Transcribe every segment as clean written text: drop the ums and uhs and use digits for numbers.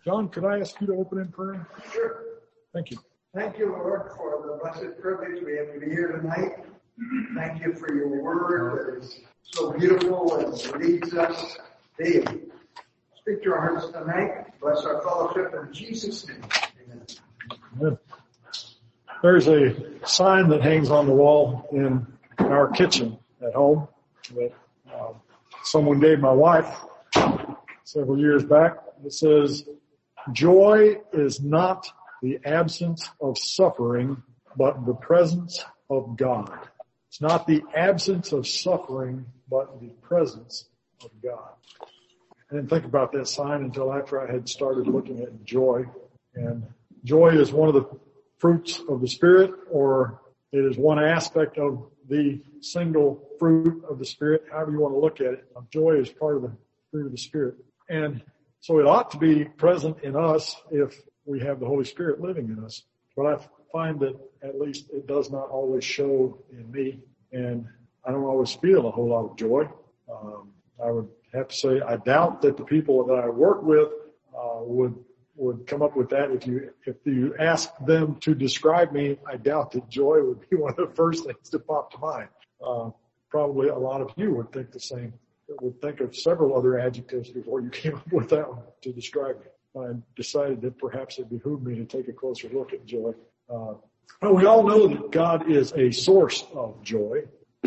John, could I ask you to open in prayer? Sure. Thank you. Thank you, Lord, for the blessed privilege we have to be here tonight. Thank you for your word that is so beautiful and leads us daily. Speak to our hearts tonight. Bless our fellowship in Jesus' name. Amen. Amen. There's a sign that hangs on the wall in our kitchen at home that someone gave my wife several years back. It says, "Joy is not the absence of suffering, but the presence of God." It's not the absence of suffering, but the presence of God. I didn't think about that sign until after I had started looking at joy. And joy is one of the fruits of the Spirit, or it is one aspect of the single fruit of the Spirit, however you want to look at it. Joy is part of the fruit of the Spirit. And so it ought to be present in us if we have the Holy Spirit living in us. But I find that at least it does not always show in me, and I don't always feel a whole lot of joy. I would have to say I doubt that the people that I work with would come up with that. If you ask them to describe me, I doubt that joy would be one of the first things that pop to mind. Probably a lot of you would think the same. Would think of several other adjectives before you came up with that one to describe me. I decided that perhaps it behooved me to take a closer look at joy. Well, we all know that God is a source of joy.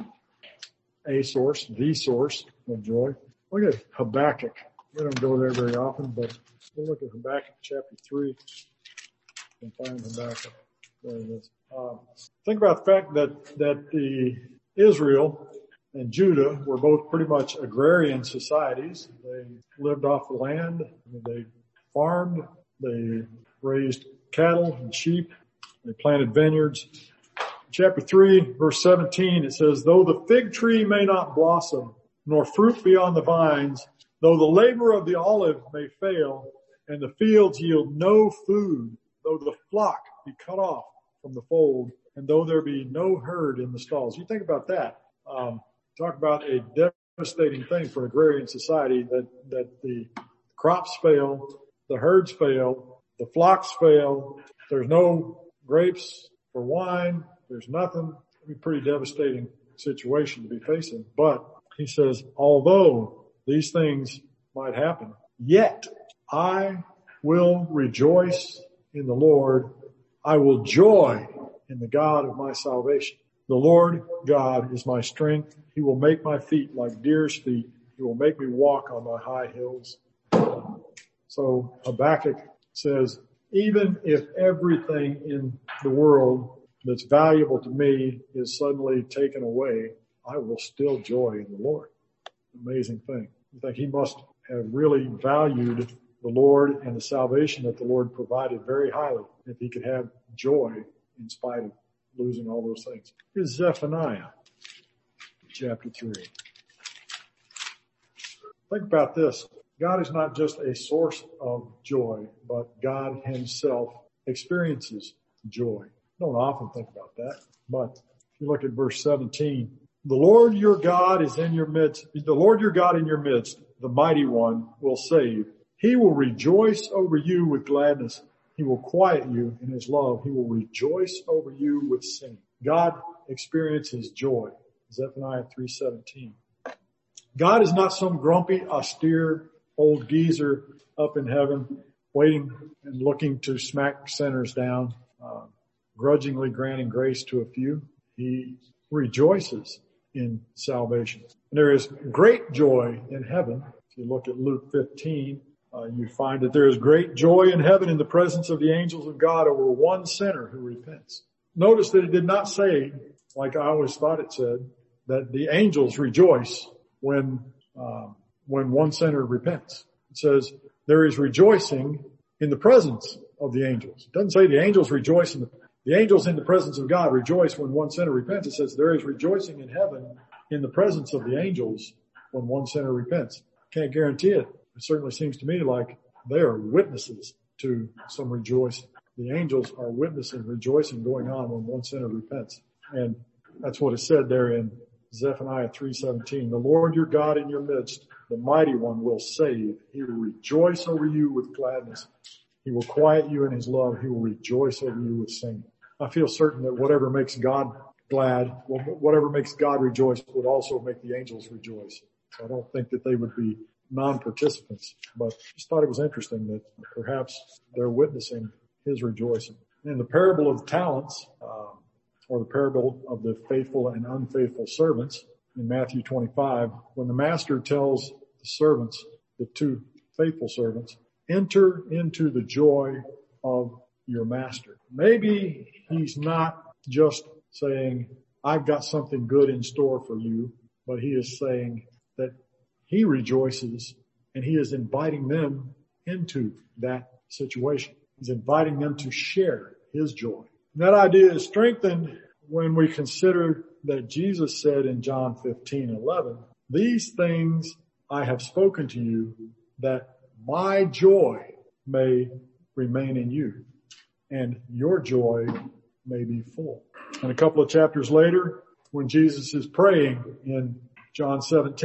A source, the source of joy. Look at Habakkuk. We don't go there very often, but we'll look at Habakkuk chapter 3 and find Habakkuk. There it is. Think about the fact that the Israel and Judah were both pretty much agrarian societies. They lived off the land. They farmed. They raised cattle and sheep. They planted vineyards. In chapter 3, verse 17, it says, "Though the fig tree may not blossom, nor fruit be on the vines, though the labor of the olive may fail, and the fields yield no food, though the flock be cut off from the fold, and though there be no herd in the stalls." You think about that. Talk about a devastating thing for an agrarian society that the crops fail, the herds fail, the flocks fail, there's no grapes for wine, there's nothing. It'd be a pretty devastating situation to be facing. But he says, although these things might happen, yet I will rejoice in the Lord. I will joy in the God of my salvation. The Lord God is my strength. He will make my feet like deer's feet. He will make me walk on my high hills. So Habakkuk says, even if everything in the world that's valuable to me is suddenly taken away, I will still joy in the Lord. Amazing thing. I think he must have really valued the Lord and the salvation that the Lord provided very highly if he could have joy in spite of losing all those things. Here's Zephaniah chapter 3. Think about this. God is not just a source of joy, but God himself experiences joy. Don't often think about that, but if you look at verse 17, the Lord your God is in your midst. The Lord your God in your midst, the mighty one, will save. He will rejoice over you with gladness. He will quiet you in his love. He will rejoice over you with singing. God experiences joy. Zephaniah 3:17. God is not some grumpy, austere old geezer up in heaven waiting and looking to smack sinners down, grudgingly granting grace to a few. He rejoices in salvation. And there is great joy in heaven. If you look at Luke 15, you find that there is great joy in heaven in the presence of the angels of God over one sinner who repents. Notice that it did not say, like I always thought it said, that the angels rejoice when one sinner repents. It says there is rejoicing in the presence of the angels. It doesn't say the angels rejoice the angels in the presence of God rejoice when one sinner repents. It says there is rejoicing in heaven in the presence of the angels when one sinner repents. Can't guarantee it. It certainly seems to me like they are witnesses to some rejoicing. The angels are witnessing rejoicing going on when one sinner repents. And that's what is said there in Zephaniah 3:17. The Lord your God in your midst, the mighty one will save. He will rejoice over you with gladness. He will quiet you in his love. He will rejoice over you with singing. I feel certain that whatever makes God glad, whatever makes God rejoice would also make the angels rejoice. So I don't think that they would be non-participants, but just thought it was interesting that perhaps they're witnessing his rejoicing. In the parable of talents, or the parable of the faithful and unfaithful servants in Matthew 25, when the master tells the servants, the two faithful servants, enter into the joy of your master. Maybe he's not just saying, I've got something good in store for you, but he is saying that he rejoices and he is inviting them into that situation. He's inviting them to share his joy. And that idea is strengthened when we consider that Jesus said in John 15:11, these things I have spoken to you that my joy may remain in you and your joy may be full. And a couple of chapters later, when Jesus is praying in John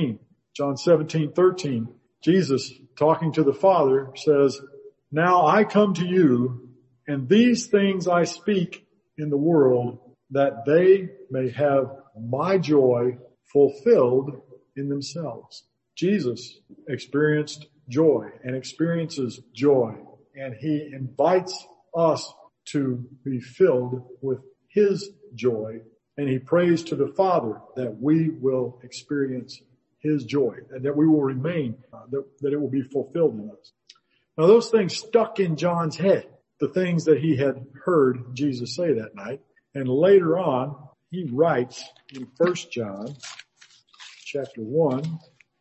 17:13, Jesus, talking to the Father, says, now I come to you, and these things I speak in the world, that they may have my joy fulfilled in themselves. Jesus experienced joy and experiences joy, and he invites us to be filled with his joy, and he prays to the Father that we will experience his joy and that we will remain, that it will be fulfilled in us. Now those things stuck in John's head, the things that he had heard Jesus say that night. And later on, he writes in 1 John chapter 1,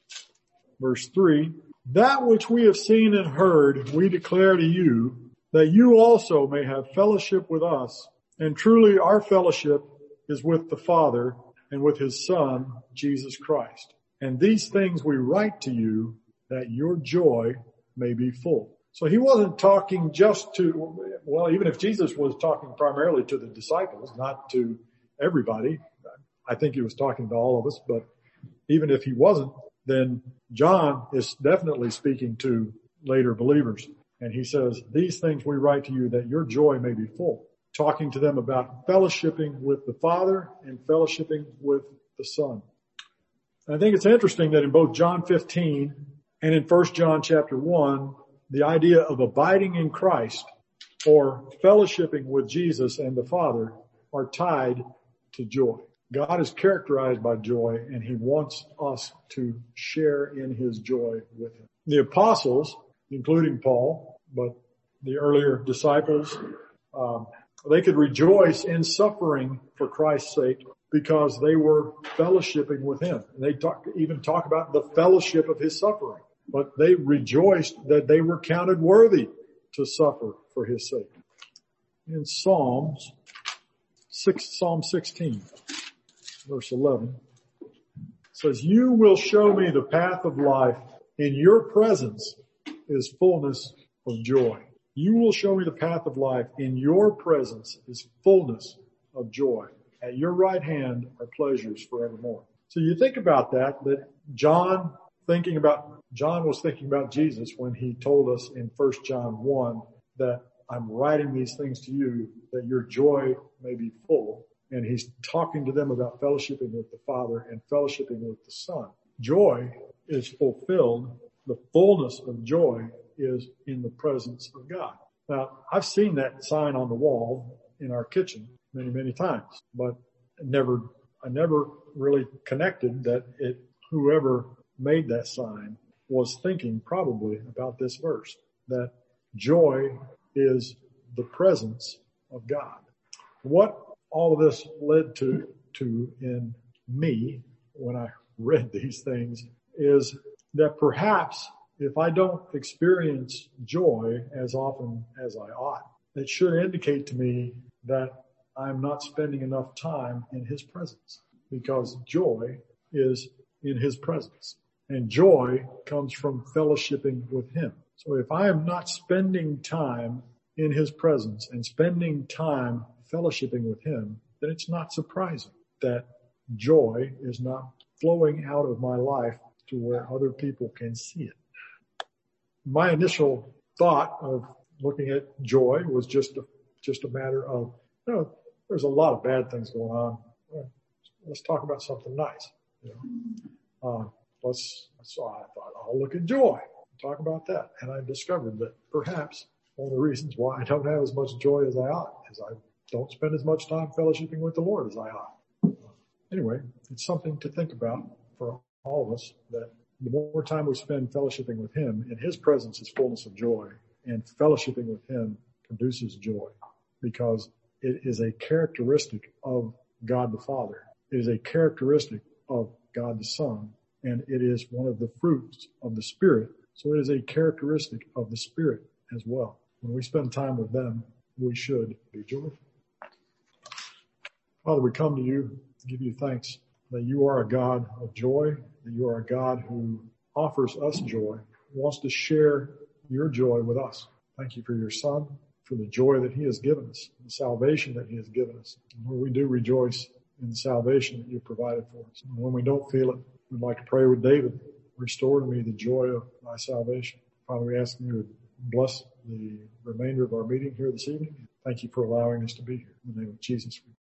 verse 3, that which we have seen and heard, we declare to you, that you also may have fellowship with us. And truly our fellowship is with the Father and with his Son, Jesus Christ. And these things we write to you, that your joy may be full. So he wasn't talking just to, well, even if Jesus was talking primarily to the disciples, not to everybody, I think he was talking to all of us, but even if he wasn't, then John is definitely speaking to later believers. And he says, these things we write to you that your joy may be full. Talking to them about fellowshipping with the Father and fellowshipping with the Son. And I think it's interesting that in both John 15 and in 1 John chapter 1, the idea of abiding in Christ or fellowshipping with Jesus and the Father are tied to joy. God is characterized by joy, and he wants us to share in his joy with him. The apostles, including Paul, but the earlier disciples, they could rejoice in suffering for Christ's sake because they were fellowshipping with him. And they even talk about the fellowship of his suffering. But they rejoiced that they were counted worthy to suffer for his sake. In Psalm 16, verse 11, it says, you will show me the path of life. In your presence is fullness of joy. You will show me the path of life. In your presence is fullness of joy. At your right hand are pleasures forevermore. So you think about that John was thinking about Jesus when he told us in 1 John 1 that I'm writing these things to you that your joy may be full. And he's talking to them about fellowshipping with the Father and fellowshipping with the Son. Joy is fulfilled. The fullness of joy is in the presence of God. Now, I've seen that sign on the wall in our kitchen many, many times, but I never really connected that whoever made that sign was thinking probably about this verse, that joy is the presence of God. What all of this led to in me when I read these things is that perhaps if I don't experience joy as often as I ought, it should indicate to me that I'm not spending enough time in his presence, because joy is in his presence. And joy comes from fellowshipping with him. So if I am not spending time in his presence and spending time fellowshipping with him, then it's not surprising that joy is not flowing out of my life to where other people can see it. My initial thought of looking at joy was just a matter of, there's a lot of bad things going on. Let's talk about something nice. So I thought, I'll look at joy, talk about that. And I discovered that perhaps one of the reasons why I don't have as much joy as I ought is I don't spend as much time fellowshipping with the Lord as I ought. Anyway, it's something to think about for all of us, that the more time we spend fellowshipping with Him, in His presence is fullness of joy, and fellowshipping with Him produces joy, because it is a characteristic of God the Father. It is a characteristic of God the Son, and it is one of the fruits of the Spirit. So it is a characteristic of the Spirit as well. When we spend time with them, we should be joyful. Father, we come to you to give you thanks that you are a God of joy, that you are a God who offers us joy, wants to share your joy with us. Thank you for your Son, for the joy that He has given us, the salvation that He has given us. And Lord, we do rejoice in the salvation that you've provided for us. And when we don't feel it, we'd like to pray with David, restore to me the joy of thy salvation. Father, we ask you to bless the remainder of our meeting here this evening. Thank you for allowing us to be here. In the name of Jesus.